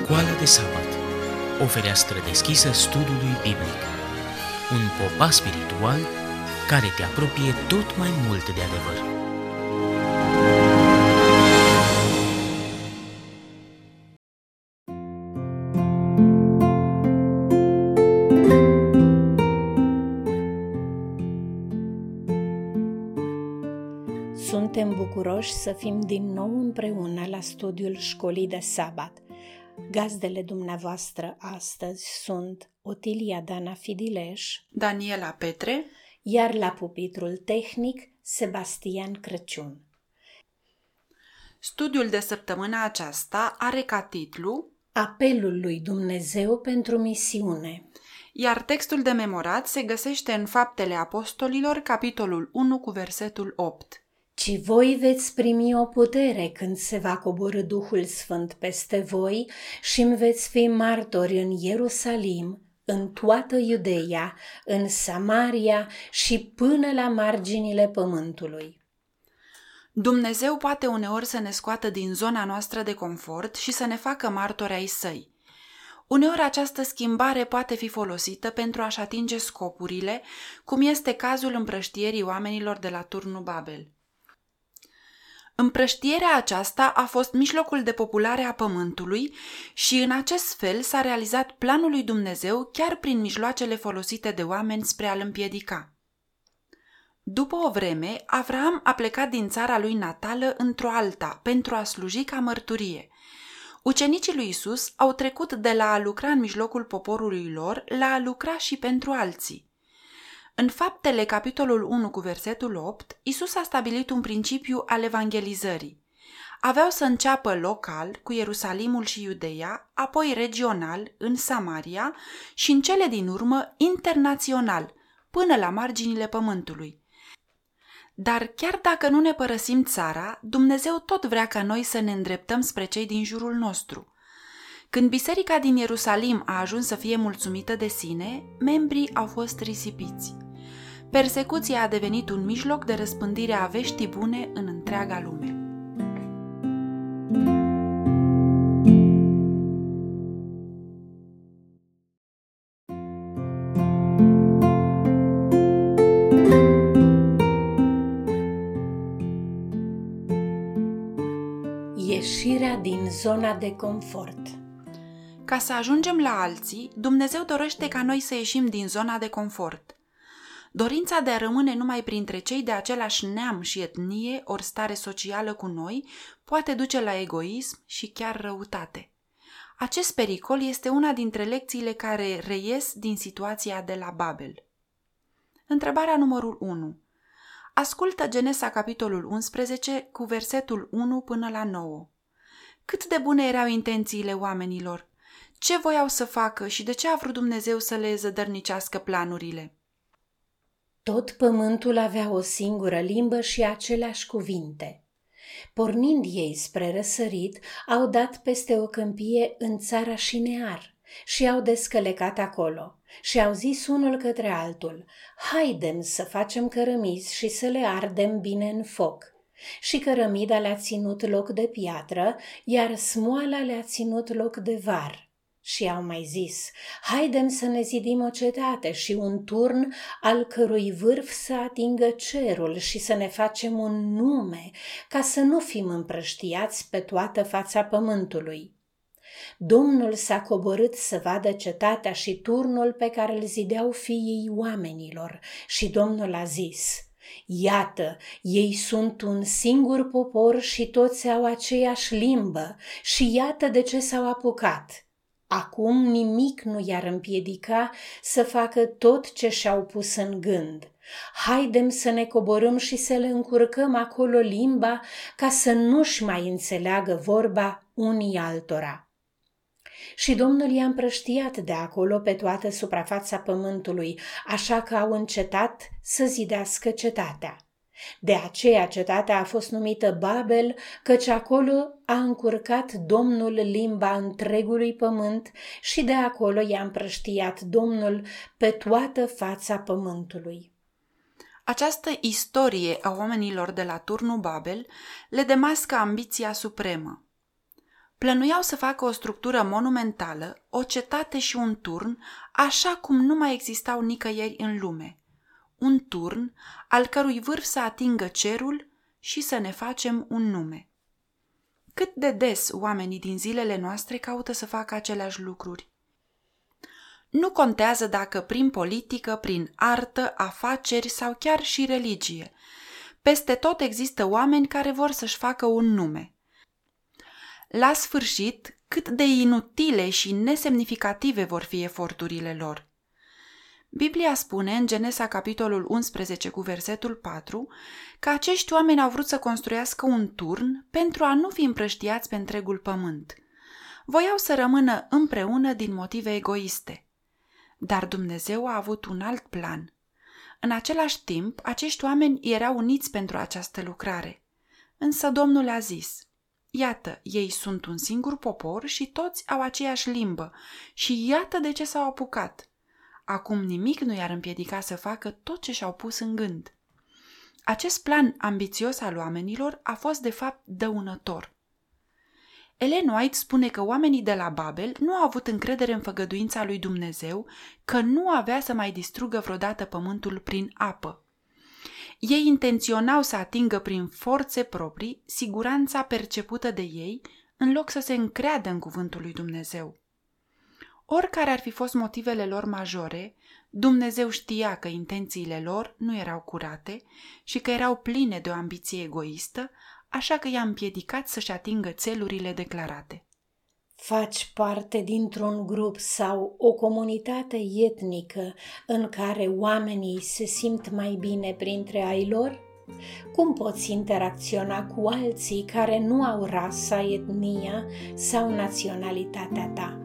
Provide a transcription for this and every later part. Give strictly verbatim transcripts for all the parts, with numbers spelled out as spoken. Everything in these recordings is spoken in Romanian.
Școala de sabat, o fereastră deschisă studiului biblic, un popas spiritual care te apropie tot mai mult de adevăr. Suntem bucuroși să fim din nou împreună la studiul Școlii de Sabat. Gazdele dumneavoastră astăzi sunt Otilia Dana Fidileș, Daniela Petre, iar la pupitrul tehnic Sebastian Crăciun. Studiul de săptămâna aceasta are ca titlu Apelul lui Dumnezeu pentru misiune, iar textul de memorat se găsește în Faptele Apostolilor, capitolul unu cu versetul opt. Ci voi veți primi o putere când se va coborî Duhul Sfânt peste voi și îmi veți fi martori în Ierusalim, în toată Iudeea, în Samaria și până la marginile pământului. Dumnezeu poate uneori să ne scoată din zona noastră de confort și să ne facă martori ai săi. Uneori această schimbare poate fi folosită pentru a-și atinge scopurile, cum este cazul împrăștierii oamenilor de la turnul Babel. Împrăștierea aceasta a fost mijlocul de populare a pământului și în acest fel s-a realizat planul lui Dumnezeu chiar prin mijloacele folosite de oameni spre a-l împiedica. După o vreme, Avraam a plecat din țara lui natală într-o alta pentru a sluji ca mărturie. Ucenicii lui Isus au trecut de la a lucra în mijlocul poporului lor la a lucra și pentru alții. În Faptele, capitolul unu cu versetul opt, Isus a stabilit un principiu al evangelizării. Aveau să înceapă local, cu Ierusalimul și Iudeea, apoi regional, în Samaria și în cele din urmă internațional, până la marginile pământului. Dar chiar dacă nu ne părăsim țara, Dumnezeu tot vrea ca noi să ne îndreptăm spre cei din jurul nostru. Când biserica din Ierusalim a ajuns să fie mulțumită de sine, membrii au fost risipiți. Persecuția a devenit un mijloc de răspândire a veștii bune în întreaga lume. Ieșirea din zona de confort. Ca să ajungem la alții, Dumnezeu dorește ca noi să ieșim din zona de confort. Dorința de a rămâne numai printre cei de același neam și etnie ori stare socială cu noi poate duce la egoism și chiar răutate. Acest pericol este una dintre lecțiile care reies din situația de la Babel. Întrebarea numărul unu. Ascultă Genesa capitolul unsprezece cu versetul unu până la nouă. Cât de bune erau intențiile oamenilor? Ce voiau să facă și de ce a vrut Dumnezeu să le zădărnicească planurile? Tot pământul avea o singură limbă și aceleași cuvinte. Pornind ei spre răsărit, au dat peste o câmpie în țara Șinear și au descălecat acolo și au zis unul către altul: haidem să facem cărămizi și să le ardem bine în foc. Și cărămida le-a ținut loc de piatră, iar smoala le-a ținut loc de var. Și au mai zis: haidem să ne zidim o cetate și un turn al cărui vârf să atingă cerul și să ne facem un nume, ca să nu fim împrăștiați pe toată fața pământului. Domnul s-a coborât să vadă cetatea și turnul pe care îl zideau fiii oamenilor și Domnul a zis: iată, ei sunt un singur popor și toți au aceeași limbă și iată de ce s-au apucat. Acum nimic nu i-ar împiedica să facă tot ce și-au pus în gând. Haidem să ne coborâm și să le încurcăm acolo limba ca să nu-și mai înțeleagă vorba unii altora. Și Domnul i-a împrăștiat de acolo pe toată suprafața pământului, așa că au încetat să zidească cetatea. De aceea cetatea a fost numită Babel, căci acolo a încurcat Domnul limba întregului pământ și de acolo i-a împrăștiat Domnul pe toată fața pământului. Această istorie a oamenilor de la turnul Babel le demască ambiția supremă. Plănuiau să facă o structură monumentală, o cetate și un turn, așa cum nu mai existau nicăieri în lume. Un turn al cărui vârf să atingă cerul și să ne facem un nume. Cât de des oamenii din zilele noastre caută să facă aceleași lucruri. Nu contează dacă prin politică, prin artă, afaceri sau chiar și religie. Peste tot există oameni care vor să-și facă un nume. La sfârșit, cât de inutile și nesemnificative vor fi eforturile lor. Biblia spune în Genesa capitolul unsprezece cu versetul patru că acești oameni au vrut să construiască un turn pentru a nu fi împrăștiați pe întregul pământ. Voiau să rămână împreună din motive egoiste. Dar Dumnezeu a avut un alt plan. În același timp, acești oameni erau uniți pentru această lucrare. Însă Domnul a zis: iată, ei sunt un singur popor și toți au aceeași limbă și iată de ce s-au apucat. Acum nimic nu i-ar împiedica să facă tot ce și-au pus în gând. Acest plan ambițios al oamenilor a fost de fapt dăunător. Ellen White spune că oamenii de la Babel nu au avut încredere în făgăduința lui Dumnezeu, că nu avea să mai distrugă vreodată pământul prin apă. Ei intenționau să atingă prin forțe proprii siguranța percepută de ei, în loc să se încreadă în cuvântul lui Dumnezeu. Oricare ar fi fost motivele lor majore, Dumnezeu știa că intențiile lor nu erau curate și că erau pline de o ambiție egoistă, așa că i-a împiedicat să-și atingă țelurile declarate. Faci parte dintr-un grup sau o comunitate etnică în care oamenii se simt mai bine printre ai lor? Cum poți interacționa cu alții care nu au rasa, etnia sau naționalitatea ta?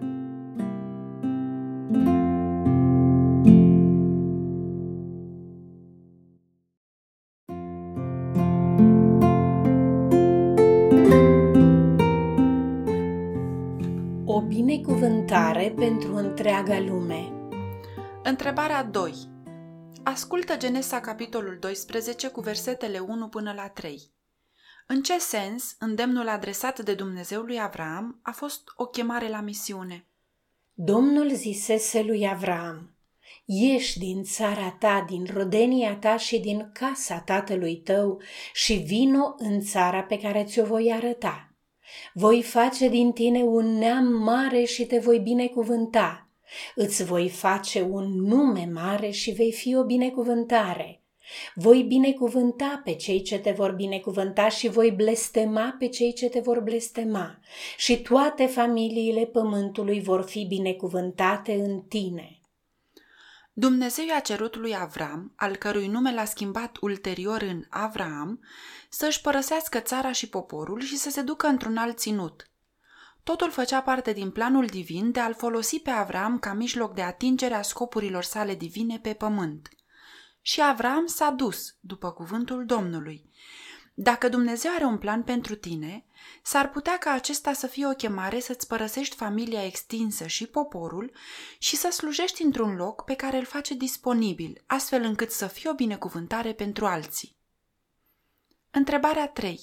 O binecuvântare pentru întreaga lume. Întrebarea doi. Ascultă Genesa capitolul doisprezece cu versetele unu până la trei. În ce sens îndemnul adresat de Dumnezeu lui Avram a fost o chemare la misiune? Domnul zisese lui Avram: ieși din țara ta, din rodenia ta și din casa tatălui tău și vino în țara pe care ți-o voi arăta. Voi face din tine un neam mare și te voi binecuvânta. Îți voi face un nume mare și vei fi o binecuvântare. Voi binecuvânta pe cei ce te vor binecuvânta și voi blestema pe cei ce te vor blestema. Și toate familiile pământului vor fi binecuvântate în tine. Dumnezeu i-a cerut lui Avram, al cărui nume l-a schimbat ulterior în Avraam, să-și părăsească țara și poporul și să se ducă într-un alt ținut. Totul făcea parte din planul divin de a-l folosi pe Avram ca mijloc de atingere a scopurilor sale divine pe pământ. Și Avram s-a dus, după cuvântul Domnului. Dacă Dumnezeu are un plan pentru tine, s-ar putea ca acesta să fie o chemare să-ți părăsești familia extinsă și poporul și să slujești într-un loc pe care îl face disponibil, astfel încât să fie o binecuvântare pentru alții. Întrebarea trei.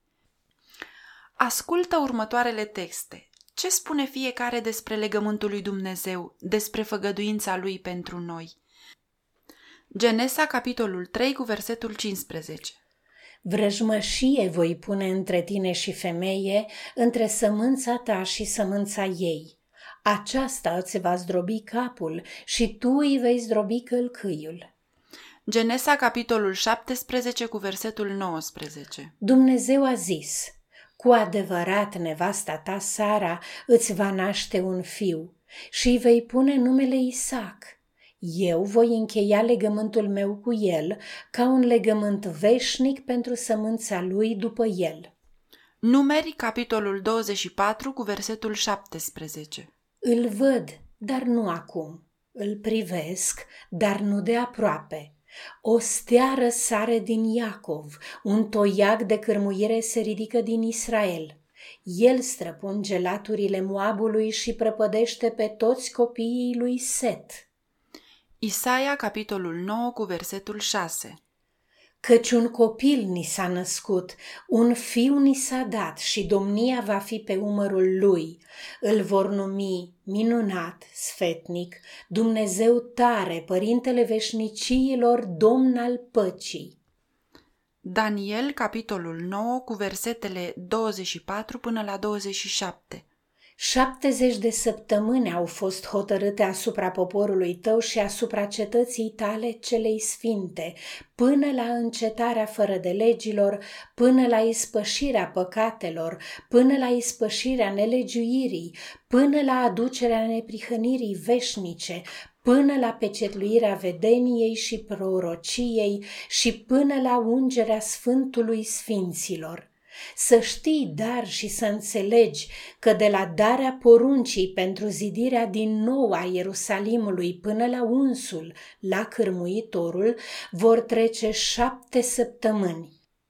Ascultă următoarele texte. Ce spune fiecare despre legământul lui Dumnezeu, despre făgăduința lui pentru noi? Genesa, capitolul trei, cu versetul cincisprezece. Vrăjmășie voi pune între tine și femeie, între sămânța ta și sămânța ei. Aceasta îți va zdrobi capul și tu îi vei zdrobi călcâiul. Genesa, capitolul șaptesprezece, cu versetul nouăsprezece. Dumnezeu a zis: cu adevărat nevasta ta, Sara, îți va naște un fiu și îi vei pune numele Isaac. Eu voi încheia legământul meu cu el ca un legământ veșnic pentru sămânța lui după el. Numeri, capitolul douăzeci și patru, cu versetul șaptesprezece. Îl văd, dar nu acum. Îl privesc, dar nu de aproape. O stea răsare din Iacov, un toiag de cârmuire se ridică din Israel. El străpunge laturile Moabului și prăpădește pe toți copiii lui Set. Isaia, capitolul nouă, cu versetul șase. Căci un copil ni s-a născut, un fiu ni s-a dat și domnia va fi pe umărul lui. Îl vor numi minunat, sfetnic, Dumnezeu tare, Părintele veșniciilor, Domn al păcii. Daniel, capitolul nouă, cu versetele douăzeci și patru până la douăzeci și șapte. șaptezeci de săptămâni au fost hotărâte asupra poporului tău și asupra cetății tale celei sfinte, până la încetarea fără de legilor, până la ispășirea păcatelor, până la ispășirea nelegiuirii, până la aducerea neprihănirii veșnice, până la pecetluirea vedeniei și prorociei și până la ungerea Sfântului Sfinților. Să știi, dar și să înțelegi că de la darea poruncii pentru zidirea din nou a Ierusalimului până la unsul, la cârmuitorul, vor trece șapte săptămâni.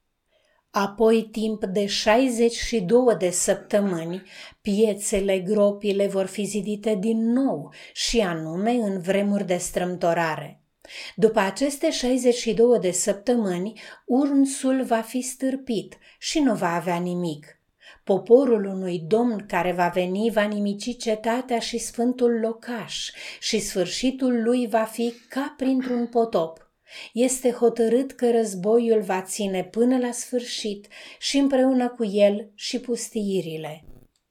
Apoi, timp de șaizeci și două de săptămâni, piețele, gropile vor fi zidite din nou și anume în vremuri de strâmtorare. După aceste șaizeci și două de săptămâni, unsul va fi stârpit și nu va avea nimic. Poporul unui domn care va veni va nimici cetatea și sfântul locaș și sfârșitul lui va fi ca printr-un potop. Este hotărât că războiul va ține până la sfârșit și împreună cu el și pustiirile.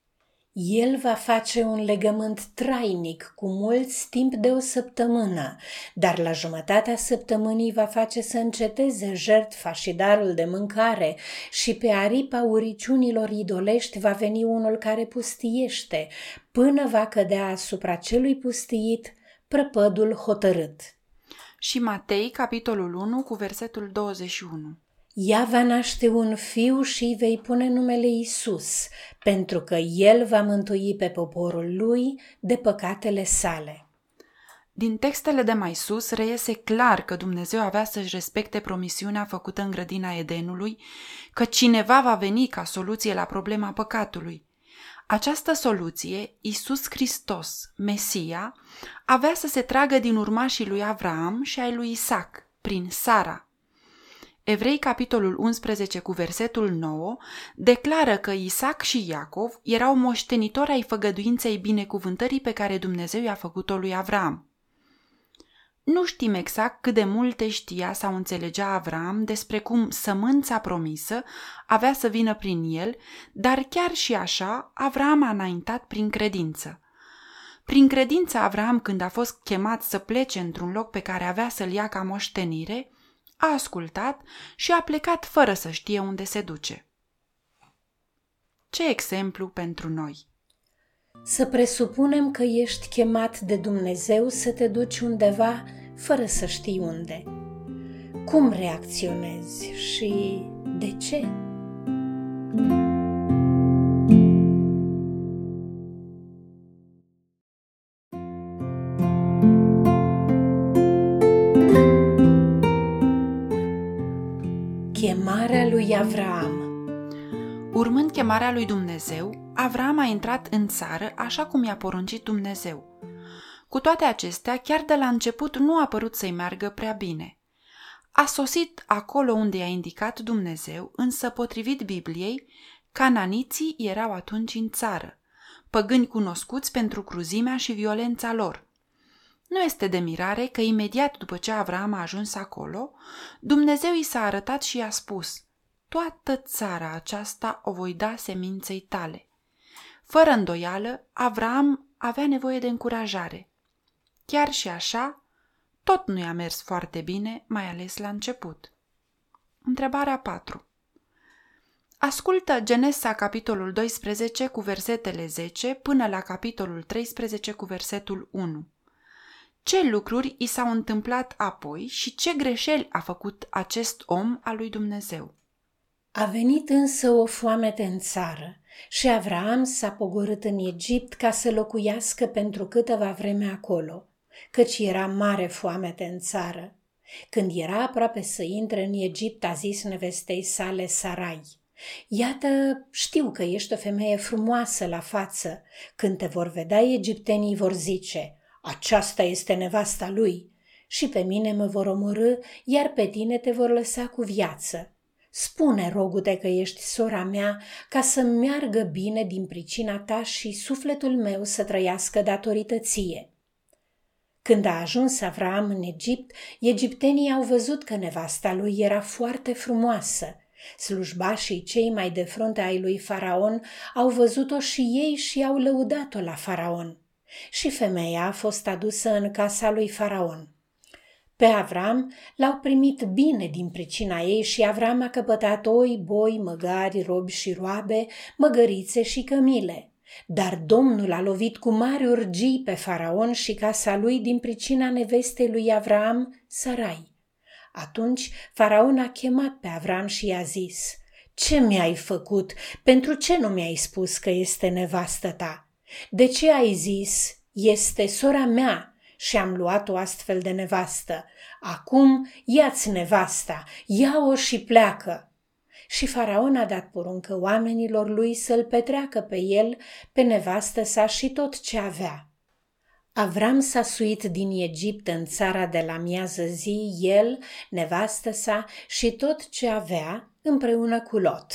El va face un legământ trainic cu mulți timp de o săptămână, dar la jumătatea săptămânii va face să înceteze jertfa și darul de mâncare și pe aripa uriciunilor idolești va veni unul care pustiește, până va cădea asupra celui pustiit prăpădul hotărât. Și Matei, capitolul unu, cu versetul douăzeci și unu. Ea va naște un fiu și îi vei pune numele Iisus, pentru că el va mântui pe poporul lui de păcatele sale. Din textele de mai sus reiese clar că Dumnezeu avea să-și respecte promisiunea făcută în grădina Edenului, că cineva va veni ca soluție la problema păcatului. Această soluție, Iisus Hristos, Mesia, avea să se tragă din urmașii lui Avraam și ai lui Isaac, prin Sara. Evrei, capitolul unsprezece, cu versetul nouă, declară că Isaac și Iacov erau moștenitori ai făgăduinței binecuvântării pe care Dumnezeu i-a făcut-o lui Avraam. Nu știm exact cât de multe știa sau înțelegea Avraam despre cum sămânța promisă avea să vină prin el, dar chiar și așa Avraam a înaintat prin credință. Prin credință Avraam, când a fost chemat să plece într-un loc pe care avea să-l ia ca moștenire, a ascultat și a plecat fără să știe unde se duce. Ce exemplu pentru noi! Să presupunem că ești chemat de Dumnezeu să te duci undeva fără să știi unde. Cum reacționezi și de ce? Chemarea lui Avraam. Urmând chemarea lui Dumnezeu, Avraam a intrat în țară așa cum i-a poruncit Dumnezeu. Cu toate acestea, chiar de la început nu a părut să-i meargă prea bine. A sosit acolo unde i-a indicat Dumnezeu, însă, potrivit Bibliei, cananiții erau atunci în țară, păgâni cunoscuți pentru cruzimea și violența lor. Nu este de mirare că imediat după ce Avraam a ajuns acolo, Dumnezeu i s-a arătat și i-a spus: toată țara aceasta o voi da seminței tale. Fără îndoială, Avraam avea nevoie de încurajare. Chiar și așa, tot nu i-a mers foarte bine, mai ales la început. Întrebarea patru. Ascultă Genesa, capitolul doisprezece, cu versetele zece, până la capitolul treisprezece, cu versetul unu. Ce lucruri i s-au întâmplat apoi și ce greșeli a făcut acest om al lui Dumnezeu? A venit însă o foamete în țară și Avraam s-a pogorât în Egipt ca să locuiască pentru câteva vreme acolo, căci era mare foamete în țară. Când era aproape să intre în Egipt, a zis nevestei sale Sarai: iată, știu că ești o femeie frumoasă la față. Când te vor vedea egiptenii vor zice: aceasta este nevasta lui. și pe mine mă vor omorî, iar pe tine te vor lăsa cu viață. Spune, rogute, că ești sora mea, ca să-mi meargă bine din pricina ta și sufletul meu să trăiască datorită ție." Când a ajuns Avram în Egipt, egiptenii au văzut că nevasta lui era foarte frumoasă. Slujbașii cei mai de frunte ai lui Faraon au văzut-o și ei și au lăudat-o la Faraon. Și femeia a fost adusă în casa lui Faraon. Pe Avram l-au primit bine din pricina ei și Avram a căpătat oi, boi, măgari, robi și roabe, măgărițe și cămile. Dar Domnul a lovit cu mari urgii pe Faraon și casa lui din pricina nevestei lui Avram, Sarai. Atunci Faraon a chemat pe Avram și i-a zis: "Ce mi-ai făcut? Pentru ce nu mi-ai spus că este nevastă ta? De ce ai zis, este sora mea și am luat o astfel de nevastă? Acum ia-ți nevasta, ia-o și pleacă." Și Faraon a dat poruncă oamenilor lui să-l petreacă pe el, pe nevastă sa și tot ce avea. Avram s-a suit din Egipt în țara de la miază zi, el, nevastă sa și tot ce avea, împreună cu Lot.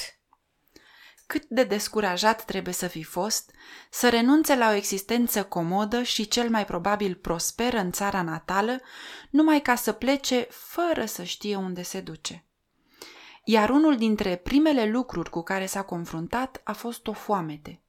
Cât de descurajat trebuie să fi fost să renunțe la o existență comodă și cel mai probabil prosperă în țara natală, numai ca să plece fără să știe unde se duce. Iar unul dintre primele lucruri cu care s-a confruntat a fost o foamete.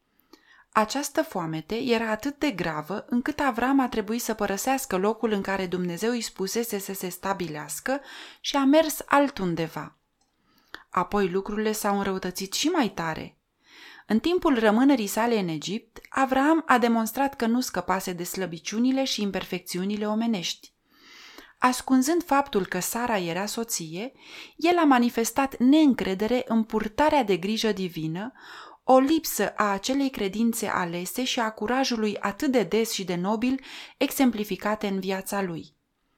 Această foamete era atât de gravă încât Avram a trebuit să părăsească locul în care Dumnezeu îi spusese să se stabilească și a mers altundeva. Apoi lucrurile s-au înrăutățit și mai tare. În timpul rămânerii sale în Egipt, Avram a demonstrat că nu scăpase de slăbiciunile și imperfecțiunile omenești. Ascunzând faptul că Sara era soție, el a manifestat neîncredere în purtarea de grijă divină, o lipsă a acelei credințe alese și a curajului atât de des și de nobil exemplificate în viața lui.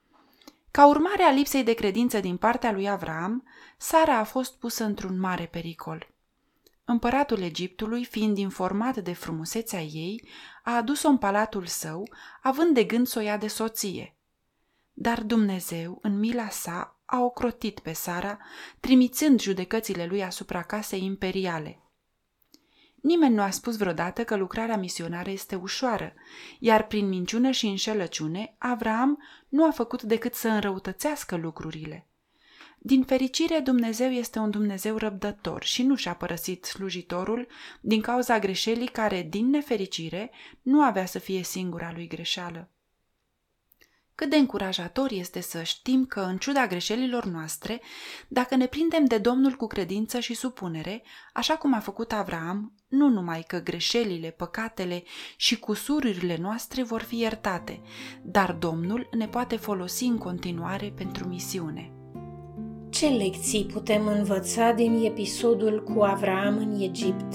Ca urmare a lipsei de credință din partea lui Avram, Sara a fost pusă într-un mare pericol. Împăratul Egiptului, fiind informat de frumusețea ei, a adus-o în palatul său, având de gând să o ia de soție. Dar Dumnezeu, în mila sa, a ocrotit pe Sara, trimițând judecățile lui asupra casei imperiale. Nimeni nu a spus vreodată că lucrarea misionară este ușoară, iar prin minciună și înșelăciune, Avram nu a făcut decât să înrăutățească lucrurile. Din fericire, Dumnezeu este un Dumnezeu răbdător și nu și-a părăsit slujitorul din cauza greșelii care, din nefericire, nu avea să fie singura lui greșeală. Cât de încurajator este să știm că, în ciuda greșelilor noastre, dacă ne prindem de Domnul cu credință și supunere, așa cum a făcut Avram, nu numai că greșelile, păcatele și cusururile noastre vor fi iertate, dar Domnul ne poate folosi în continuare pentru misiune. Ce lecții putem învăța din episodul cu Avram în Egipt?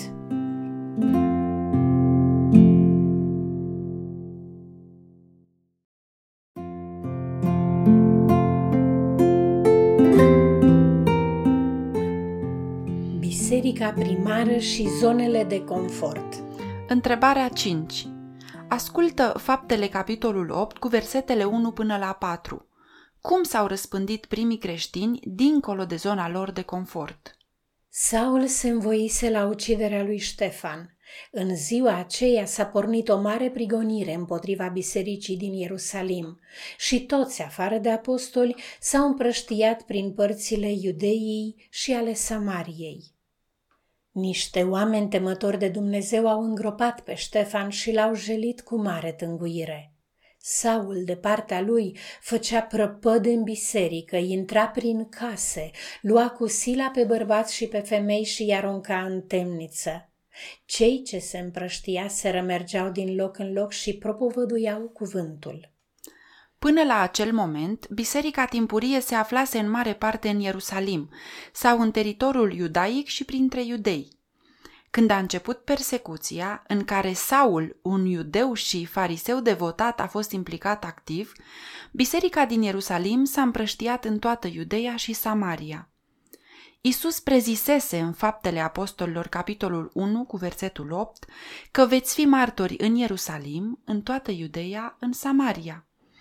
Biserica primară și zonele de confort. Întrebarea cinci. Ascultă Faptele capitolul opt cu versetele unu până la patru. Cum s-au răspândit primii creștini dincolo de zona lor de confort? Saul se învoise la uciderea lui Ștefan. În ziua aceea s-a pornit o mare prigonire împotriva bisericii din Ierusalim și toți, afară de apostoli, s-au împrăștiat prin părțile Iudeii și ale Samariei. Niște oameni temători de Dumnezeu au îngropat pe Ștefan și l-au jelit cu mare tânguire. Saul, de partea lui, făcea prăpăd în biserică, intra prin case, lua cu sila pe bărbați și pe femei și i arunca în temniță. Cei ce se împrăștiaseră mergeau din loc în loc și propovăduiau cuvântul. Până la acel moment, biserica timpurie se aflase în mare parte în Ierusalim sau în teritoriul iudaic și printre iudei. Când a început persecuția, în care Saul, un iudeu și fariseu devotat, a fost implicat activ, biserica din Ierusalim s-a împrăștiat în toată Iudeea și Samaria. Iisus prezisese în Faptele Apostolilor, capitolul unu, cu versetul opt, că veți fi martori în Ierusalim, în toată Iudeea, în Samaria.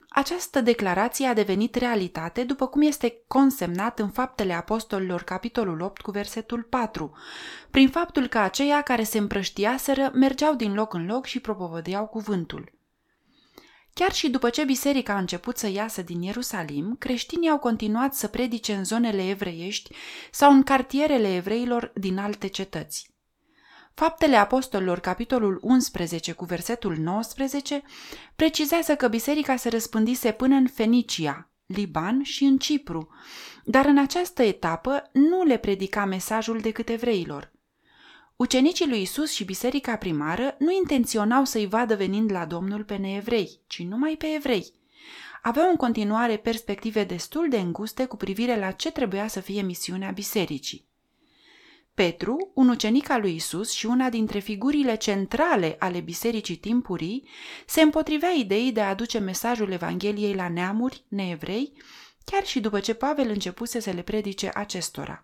Această declarație a devenit realitate după cum este consemnat în Faptele Apostolilor, capitolul opt, cu versetul patru, prin faptul că aceia care se împrăștiaseră mergeau din loc în loc și propovădeau cuvântul. Chiar și după ce biserica a început să iasă din Ierusalim, creștinii au continuat să predice în zonele evreiești sau în cartierele evreilor din alte cetăți. Faptele Apostolilor, capitolul unsprezece, cu versetul nouăsprezece, precizează că biserica se răspândise până în Fenicia, Liban și în Cipru, dar în această etapă nu le predica mesajul decât evreilor. Ucenicii lui Isus și biserica primară nu intenționau să-i vadă venind la Domnul pe neevrei, ci numai pe evrei. Aveau în continuare perspective destul de înguste cu privire la ce trebuia să fie misiunea bisericii. Petru, un ucenic al lui Isus și una dintre figurile centrale ale bisericii timpurii, se împotrivea ideii de a aduce mesajul Evangheliei la neamuri, neevrei, chiar și după ce Pavel începuse să le predice acestora.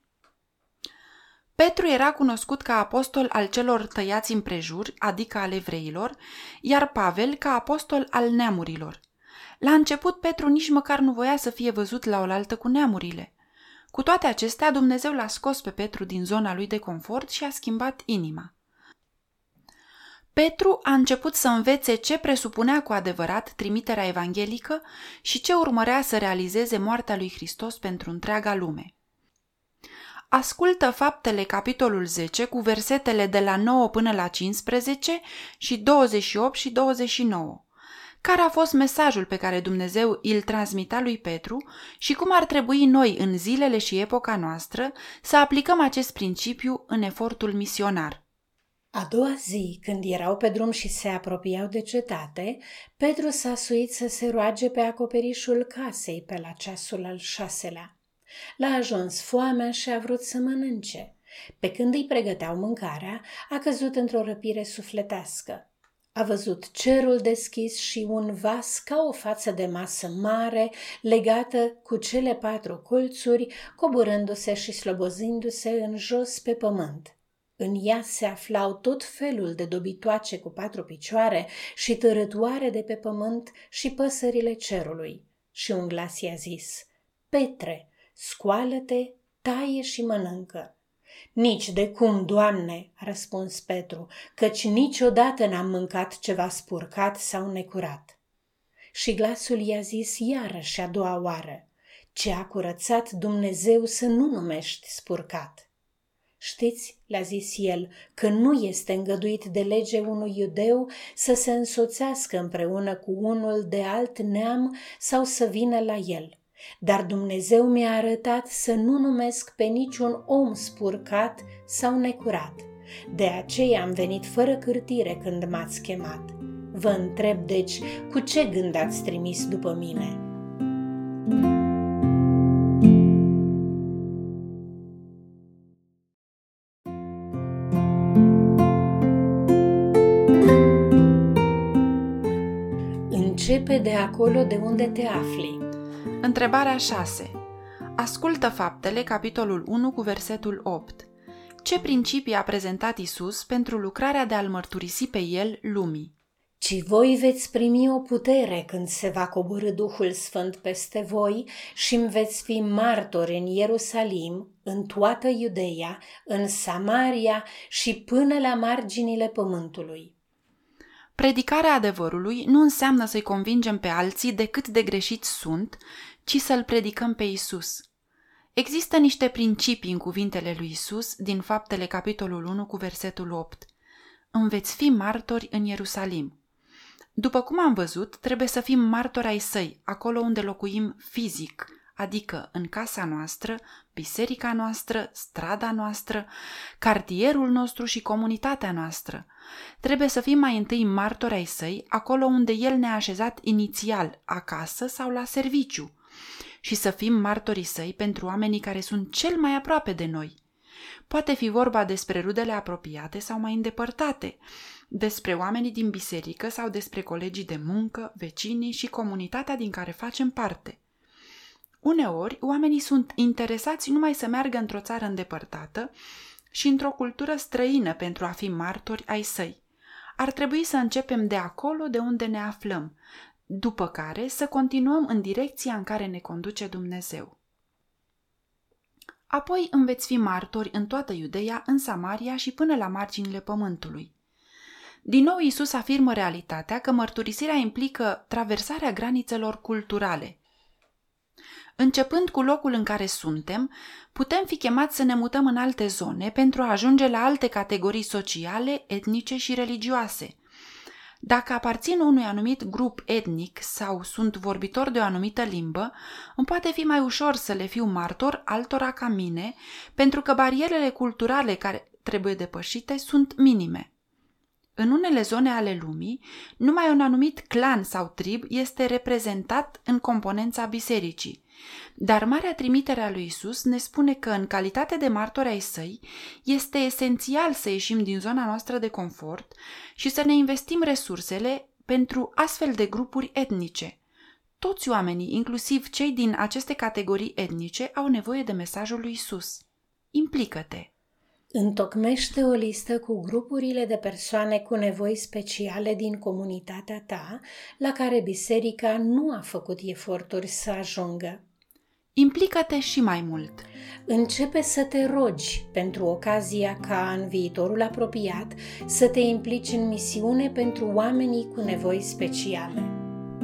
Petru era cunoscut ca apostol al celor tăiați împrejur, adică al evreilor, iar Pavel ca apostol al neamurilor. La început, Petru nici măcar nu voia să fie văzut la oaltă cu neamurile. Cu toate acestea, Dumnezeu l-a scos pe Petru din zona lui de confort și a schimbat inima. Petru a început să învețe ce presupunea cu adevărat trimiterea evanghelică și ce urmărea să realizeze moartea lui Hristos pentru întreaga lume. Ascultă Faptele, capitolul zece, cu versetele de la nouă până la cincisprezece și douăzeci și opt și douăzeci și nouă. Care a fost mesajul pe care Dumnezeu îl transmita lui Petru și cum ar trebui noi, în zilele și epoca noastră, să aplicăm acest principiu în efortul misionar. A doua zi, când erau pe drum și se apropiau de cetate, Petru s-a suit să se roage pe acoperișul casei pe la ceasul al șaselea. L-a ajuns foamea și a vrut să mănânce. Pe când îi pregăteau mâncarea, a căzut într-o răpire sufletească. A văzut cerul deschis și un vas ca o față de masă mare, legată cu cele patru colțuri, coborându-se și slobozindu-se în jos pe pământ. În ea se aflau tot felul de dobitoace cu patru picioare și târătoare de pe pământ și păsările cerului. Și un glas i-a zis: Petre, scoală-te, taie și mănâncă. Nici de cum, Doamne, a răspuns Petru, căci niciodată n-am mâncat ceva spurcat sau necurat. Și glasul i-a zis iarăși a doua oară: ce a curățat Dumnezeu să nu numești spurcat. Știți, le-a zis el, că nu este îngăduit de lege unui iudeu să se însoțească împreună cu unul de alt neam sau să vină la el. Dar Dumnezeu mi-a arătat să nu numesc pe niciun om spurcat sau necurat. De aceea am venit fără cârtire când m-ați chemat. Vă întreb, deci, cu ce gând ați trimis după mine? Începe de acolo de unde te afli. Întrebarea șase. Ascultă Faptele, capitolul unu, cu versetul opt. Ce principii a prezentat Isus pentru lucrarea de a-L mărturisi pe El lumii? Ci voi veți primi o putere când se va coborî Duhul Sfânt peste voi și îmi veți fi martori în Ierusalim, în toată Iudeea, în Samaria și până la marginile pământului. Predicarea adevărului nu înseamnă să-i convingem pe alții de cât de greșiți sunt, ci să-L predicăm pe Isus. Există niște principii în cuvintele lui Isus din Faptele, capitolul unu, cu versetul opt. Îmi veți fi martori în Ierusalim. După cum am văzut, trebuie să fim martori ai Săi, acolo unde locuim fizic, adică în casa noastră, biserica noastră, strada noastră, cartierul nostru și comunitatea noastră. Trebuie să fim mai întâi martori ai Săi, acolo unde El ne-a așezat inițial, acasă sau la serviciu, și să fim martorii Săi pentru oamenii care sunt cel mai aproape de noi. Poate fi vorba despre rudele apropiate sau mai îndepărtate, despre oamenii din biserică sau despre colegii de muncă, vecinii și comunitatea din care facem parte. Uneori, oamenii sunt interesați numai să meargă într-o țară îndepărtată și într-o cultură străină pentru a fi martori ai Săi. Ar trebui să începem de acolo de unde ne aflăm, după care să continuăm în direcția în care ne conduce Dumnezeu. Apoi îmi veți fi martori în toată Iudeea, în Samaria și până la marginile pământului. Din nou Iisus afirmă realitatea că mărturisirea implică traversarea granițelor culturale. Începând cu locul în care suntem, putem fi chemați să ne mutăm în alte zone pentru a ajunge la alte categorii sociale, etnice și religioase. Dacă aparțin unui anumit grup etnic sau sunt vorbitor de o anumită limbă, îmi poate fi mai ușor să le fiu martor altora ca mine, pentru că barierele culturale care trebuie depășite sunt minime. În unele zone ale lumii, numai un anumit clan sau trib este reprezentat în componența bisericii. Dar marea trimitere a lui Iisus ne spune că, în calitate de martori ai săi, este esențial să ieșim din zona noastră de confort și să ne investim resursele pentru astfel de grupuri etnice. Toți oamenii, inclusiv cei din aceste categorii etnice, au nevoie de mesajul lui Iisus. Implică-te! Întocmește o listă cu grupurile de persoane cu nevoi speciale din comunitatea ta, la care biserica nu a făcut eforturi să ajungă. Implică-te și mai mult. Începe să te rogi pentru ocazia ca în viitorul apropiat să te implici în misiune pentru oamenii cu nevoi speciale.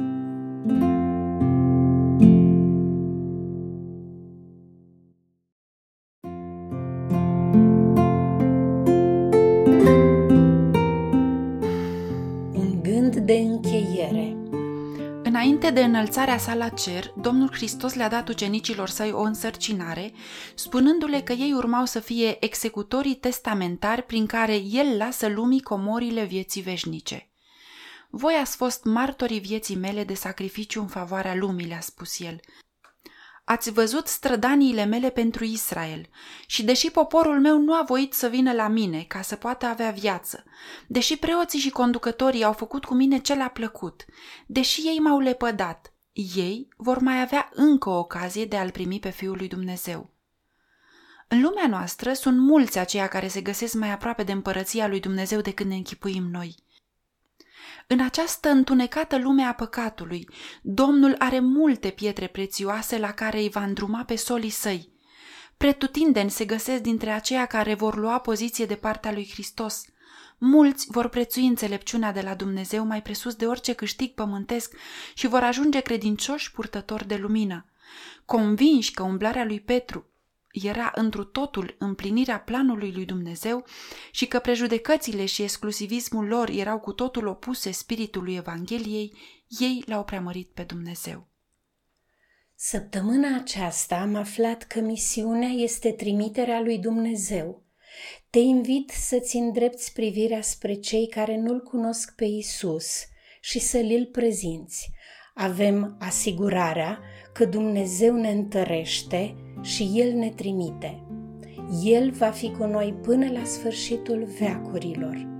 De încheiere. Înainte de înălțarea sa la cer, Domnul Hristos le-a dat ucenicilor săi o însărcinare, spunându-le că ei urmau să fie executorii testamentari prin care El lasă lumii comorile vieții veșnice. Voi ați fost martorii vieții mele de sacrificiu în favoarea lumii, le-a spus El. Ați văzut strădaniile mele pentru Israel și deși poporul meu nu a voit să vină la mine ca să poată avea viață, deși preoții și conducătorii au făcut cu mine ce le-a plăcut, deși ei m-au lepădat, ei vor mai avea încă o ocazie de a-L primi pe Fiul lui Dumnezeu. În lumea noastră sunt mulți aceia care se găsesc mai aproape de împărăția lui Dumnezeu decât ne închipuim noi. În această întunecată lume a păcatului, Domnul are multe pietre prețioase la care îi va îndruma pe solii săi. Pretutindeni se găsesc dintre aceia care vor lua poziție de partea lui Hristos. Mulți vor prețui înțelepciunea de la Dumnezeu mai presus de orice câștig pământesc și vor ajunge credincioși purtători de lumină. Convinși că umblarea lui Petru era întru totul împlinirea planului lui Dumnezeu și că prejudecățile și exclusivismul lor erau cu totul opuse spiritului Evangheliei, ei l-au preamărit pe Dumnezeu. Săptămâna aceasta am aflat că misiunea este trimiterea lui Dumnezeu. Te invit să-ți îndrepți privirea spre cei care nu-L cunosc pe Iisus și să L prezinți. Avem asigurarea că Dumnezeu ne întărește și El ne trimite. El va fi cu noi până la sfârșitul veacurilor.